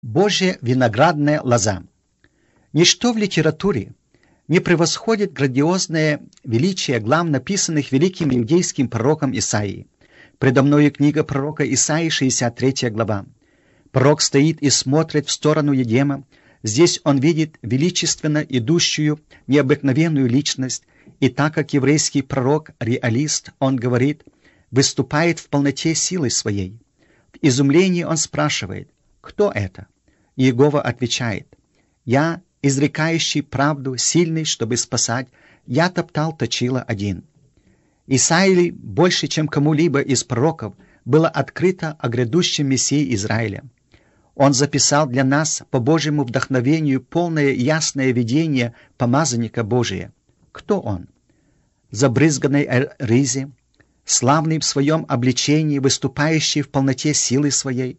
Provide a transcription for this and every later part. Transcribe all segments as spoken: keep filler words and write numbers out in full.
Божья виноградная лоза. Ничто в литературе не превосходит грандиозное величие глав, написанных великим иудейским пророком Исаией. Предо мною книга пророка Исаии, шестьдесят третья глава. Пророк стоит и смотрит в сторону Едема. Здесь он видит величественно идущую, необыкновенную личность, и так как еврейский пророк, реалист, он говорит, выступает в полноте силы своей. В изумлении он спрашивает, кто это? Иегова отвечает, я, изрекающий правду, сильный, чтобы спасать, я топтал точила один. Исаии больше, чем кому-либо из пророков, было открыто о грядущем Мессии Израиля. Он записал для нас по Божьему вдохновению полное ясное видение помазанника Божия. Кто он? Забрызганный рызе, славный в своем обличении, выступающий в полноте силы своей.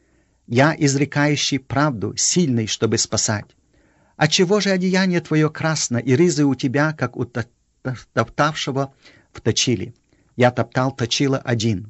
Я, изрекающий правду, сильный, чтобы спасать. Отчего же одеяние твое красно, и рызы у тебя, как у топтавшего в точиле? Я топтал точила один.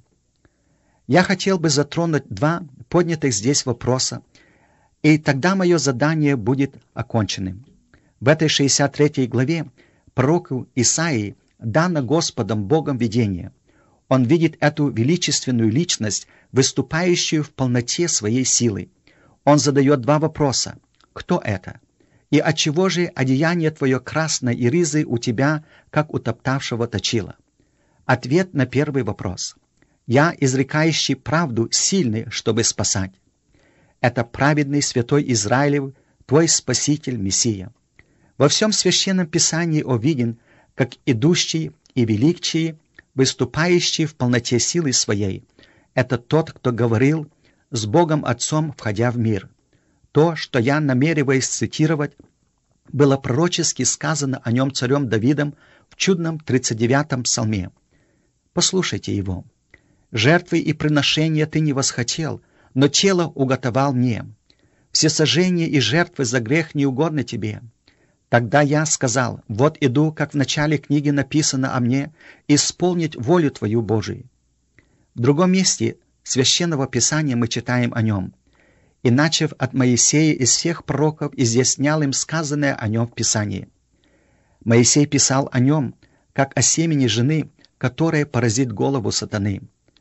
Я хотел бы затронуть два поднятых здесь вопроса, и тогда мое задание будет оконченным. В этой шестьдесят третьей главе пророку Исаии дано Господом Богом видение. Он видит эту величественную личность, выступающую в полноте своей силы. Он задает два вопроса. Кто это? И отчего же одеяние твое красное и рызы у тебя, как у топтавшего точила? Ответ на первый вопрос. Я, изрекающий правду, сильный, чтобы спасать. Это праведный святой Израилев, твой Спаситель, Мессия. Во всем Священном Писании он виден, как идущий и великий, выступающий в полноте силы своей. Это тот, кто говорил с Богом Отцом, входя в мир. То, что я намереваюсь цитировать, было пророчески сказано о нем царем Давидом в чудном тридцать девятом псалме. Послушайте его. «Жертвы и приношения ты не восхотел, но тело уготовал мне. Всесожжения и жертвы за грех не угодны тебе. Тогда я сказал, вот иду, как в начале книги написано о мне, исполнить волю твою Божию». В другом месте Священного Писания мы читаем о нем. «И, начав от Моисея из всех пророков, изъяснял им сказанное о нем в Писании». Моисей писал о нем, как о семени жены, которая поразит голову сатаны.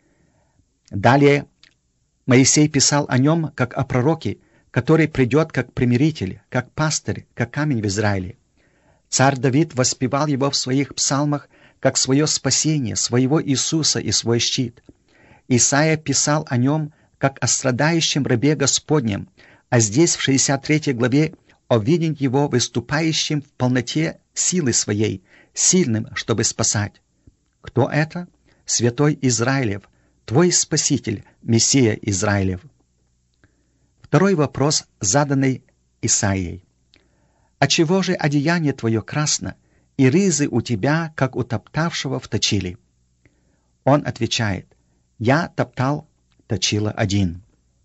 Далее Моисей писал о нем, как о пророке, который придет как примиритель, как пастырь, как камень в Израиле. Царь Давид воспевал его в своих псалмах, как свое спасение, своего Иисуса и свой щит. Исаия писал о нем, как о страдающем рабе Господнем, а здесь, в шестьдесят третьей главе, увиден его выступающим в полноте силы своей, сильным, чтобы спасать. Кто это? Святой Израилев, твой Спаситель, Мессия Израилев. Второй вопрос, заданный Исаией. «Отчего же одеяние твое красно, и рызы у тебя, как у топтавшего в точиле?» Он отвечает, «Я топтал точила один».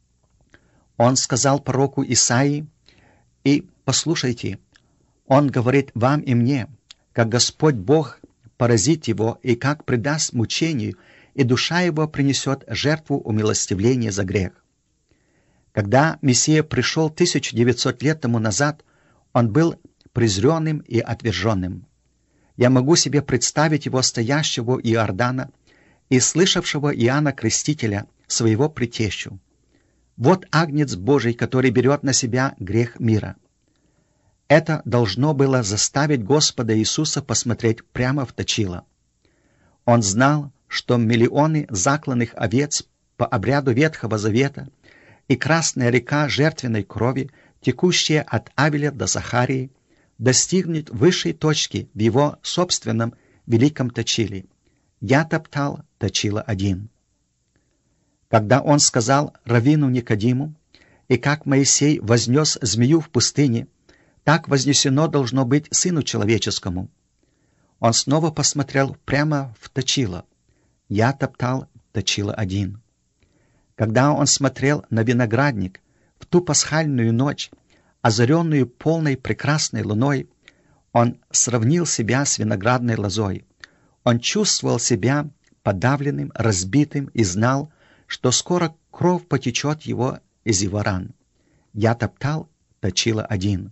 Он сказал пророку Исаии, и послушайте, он говорит вам и мне, как Господь Бог поразит его и как предаст мучению, и душа его принесет жертву умилостивления за грех. Когда Мессия пришел тысяча девятьсот лет тому назад, он был презренным и отверженным. Я могу себе представить его стоящего у Иордана и слышавшего Иоанна Крестителя, своего претещу. Вот агнец Божий, который берет на себя грех мира. Это должно было заставить Господа Иисуса посмотреть прямо в точило. Он знал, что миллионы закланных овец по обряду Ветхого Завета и красная река жертвенной крови, текущая от Авеля до Захарии, достигнет высшей точки в его собственном великом точиле. Я топтал точила один. Когда он сказал раввину Никодиму, и как Моисей вознес змею в пустыне, так вознесено должно быть Сыну Человеческому. Он снова посмотрел прямо в точило. Я топтал точила один. Когда он смотрел на виноградник в ту пасхальную ночь, озаренную полной прекрасной луной, он сравнил себя с виноградной лозой. Он чувствовал себя подавленным, разбитым и знал, что скоро кровь потечет его из его ран. Я топтал точила один.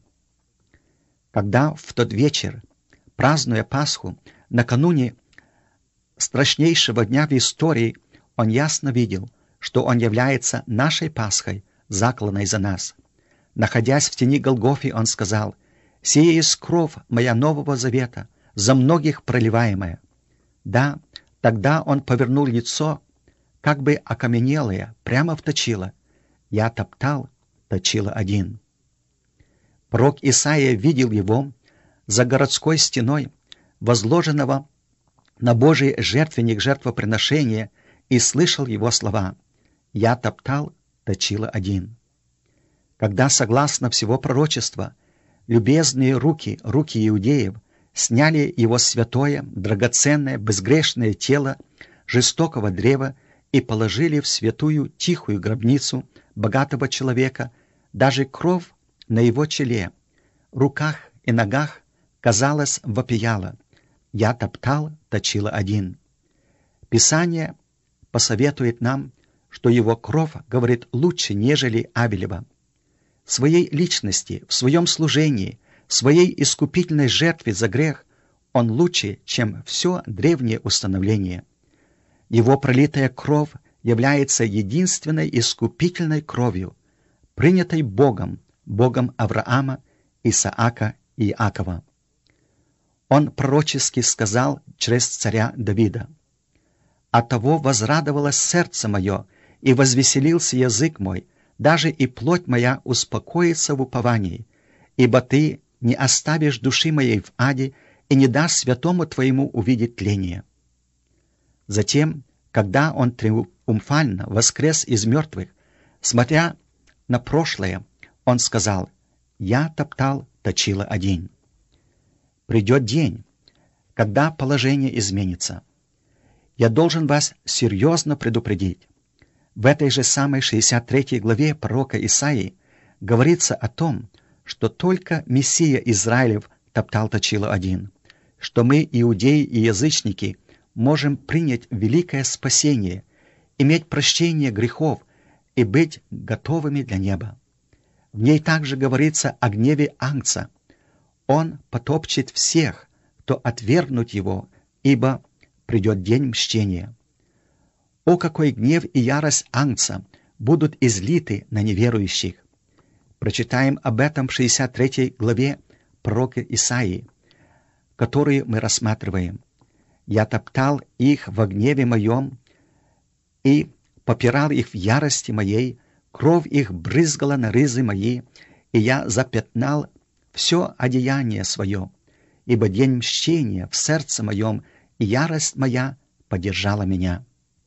Когда в тот вечер, празднуя Пасху, накануне страшнейшего дня в истории, он ясно видел, что он является нашей Пасхой, закланной за нас. Находясь в тени Голгофы, он сказал: «Сия есть кровь моя нового завета, за многих проливаемая». Да, тогда он повернул лицо, как бы окаменелое, прямо в точило. Я топтал точило один. Пророк Исаия видел его за городской стеной, возложенного на Божий жертвенник жертвоприношения, и слышал его слова: «Я топтал точило один». Когда, согласно всего пророчества, любезные руки, руки иудеев, сняли его святое, драгоценное, безгрешное тело жестокого древа и положили в святую тихую гробницу богатого человека, даже кровь на его челе, руках и ногах, казалось, вопияла: «Я топтал точило один». Писание посоветует нам, что его кровь говорит лучше, нежели Авелева. В своей личности, в своем служении, в своей искупительной жертве за грех он лучше, чем все древнее установление. Его пролитая кровь является единственной искупительной кровью, принятой Богом, Богом Авраама, Исаака и Иакова. Он пророчески сказал через царя Давида: «Оттого возрадовалось сердце мое, и возвеселился язык мой, даже и плоть моя успокоится в уповании, ибо ты не оставишь души моей в аде и не дашь святому твоему увидеть тление». Затем, когда он триумфально воскрес из мертвых, смотря на прошлое, он сказал: «Я топтал точило один». Придет день, когда положение изменится. Я должен вас серьезно предупредить. В этой же самой шестьдесят третьей главе пророка Исаии говорится о том, что только Мессия Израилев топтал точило один, что мы, иудеи и язычники, можем принять великое спасение, иметь прощение грехов и быть готовыми для неба. В ней также говорится о гневе Агнца. Он потопчет всех, кто отвергнут его, ибо придет день мщения. О, какой гнев и ярость Агнца будут излиты на неверующих! Прочитаем об этом в шестьдесят третьей главе пророка Исаии, которую мы рассматриваем. «Я топтал их во гневе моем и попирал их в ярости моей, кровь их брызгала на ризы мои, и я запятнал все одеяние свое, ибо день мщения в сердце моем, и ярость моя поддержала меня».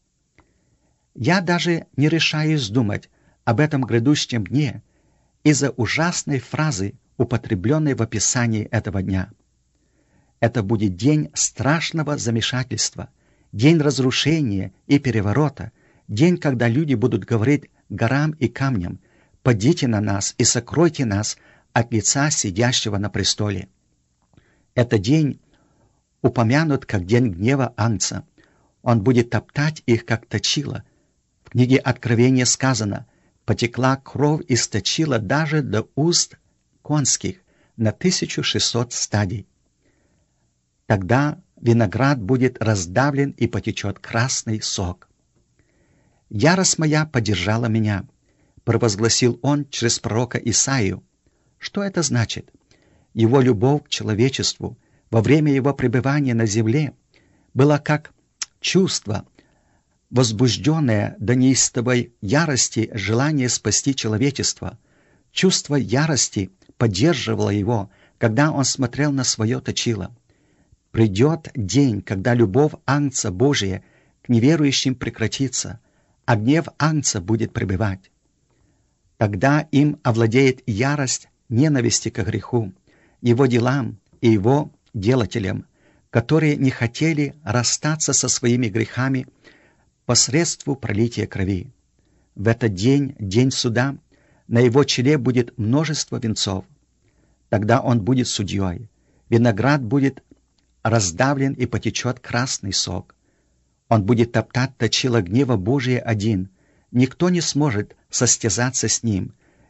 Я даже не решаюсь думать об этом грядущем дне из-за ужасной фразы, употребленной в описании этого дня. Это будет день страшного замешательства, день разрушения и переворота, день, когда люди будут говорить горам и камням: «Падите на нас и сокройте нас от лица сидящего на престоле». Этот день упомянут как день гнева Агнца. Он будет топтать их, как точило. В книге Откровения сказано: «Потекла кровь из точила даже до уст конских на тысячу шестьсот стадий». Тогда виноград будет раздавлен и потечет красный сок. «Ярость моя поддержала меня», — провозгласил он через пророка Исаию. Что это значит? Его любовь к человечеству во время его пребывания на земле была как чувство, возбужденное до неистовой ярости желание спасти человечество. Чувство ярости поддерживало его, когда он смотрел на свое точило. Придет день, когда любовь Агнца Божия к неверующим прекратится, а гнев Агнца будет пребывать. Тогда им овладеет ярость ненависти ко греху, его делам и его делателям, которые не хотели расстаться со своими грехами посредством пролития крови. В этот день, день суда, на его челе будет множество венцов. Тогда он будет судьей. Виноград будет раздавлен и потечет красный сок. Он будет топтать точило гнева Божия один. Никто не сможет состязаться с ним.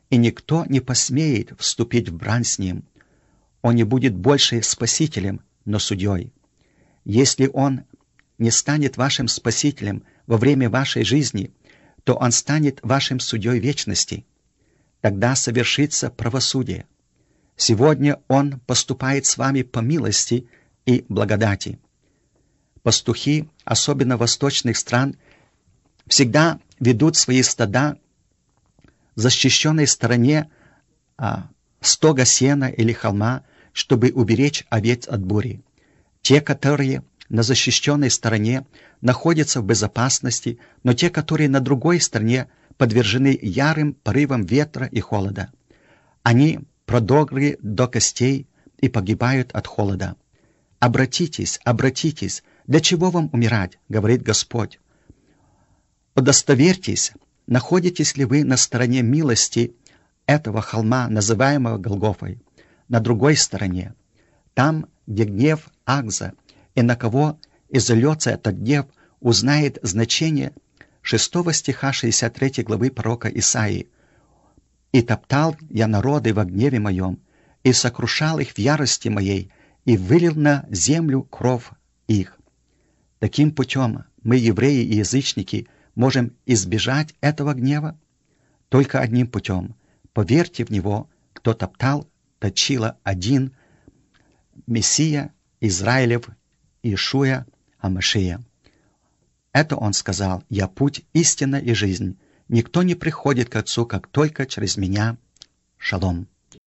и никто не посмеет вступить в брань с ним. Он не будет больше спасителем, но судьей. Если он не станет вашим спасителем во время вашей жизни, то он станет вашим судьей вечности. Тогда совершится правосудие. Сегодня он поступает с вами по милости и благодати. Пастухи, особенно восточных стран, всегда ведут свои стада в защищенной стороне а, стога сена или холма, чтобы уберечь овец от бури. Те, которые на защищенной стороне, находятся в безопасности, но те, которые на другой стороне, подвержены ярым порывам ветра и холода. Они продрогли до костей и погибают от холода. «Обратитесь, обратитесь! Для чего вам умирать?» — говорит Господь. «Удостоверьтесь, находитесь ли вы на стороне милости этого холма, называемого Голгофой, на другой стороне, там, где гнев Агза, и на кого изольется этот гнев, узнает значение шестого стиха шестьдесят третьей главы пророка Исаии. «И топтал я народы во гневе моем, и сокрушал их в ярости моей, и вылил на землю кровь их». Таким путем мы, евреи и язычники, можем избежать этого гнева только одним путем. Поверьте в Него, кто топтал, точила один Мессия Израилев, Иешуа Амашия. Это Он сказал: «Я путь, истина и жизнь. Никто не приходит к Отцу, как только через Меня. Шалом».